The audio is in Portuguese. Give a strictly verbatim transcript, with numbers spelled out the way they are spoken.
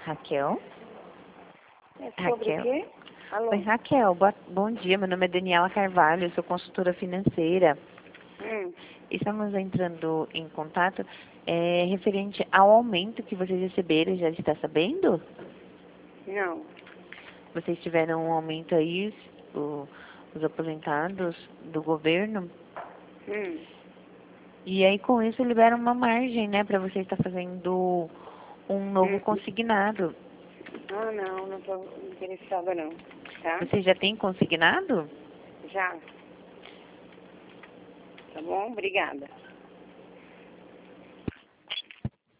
Raquel? É sobre Raquel. o quê? Alô? Oi, Raquel. Boa, bom dia. Meu nome é Daniela Carvalho, eu sou consultora financeira. Hum. Estamos entrando em contato é, referente ao aumento que vocês receberam. Já está sabendo? Não. Vocês tiveram um aumento aí, o, os aposentados do governo. Hum. E aí, com isso, liberam uma margem, né, para você estar fazendo um novo Hum. consignado. Ah, não, não tô interessada não. Tá? Você já tem consignado? Já. Tá bom? Obrigada.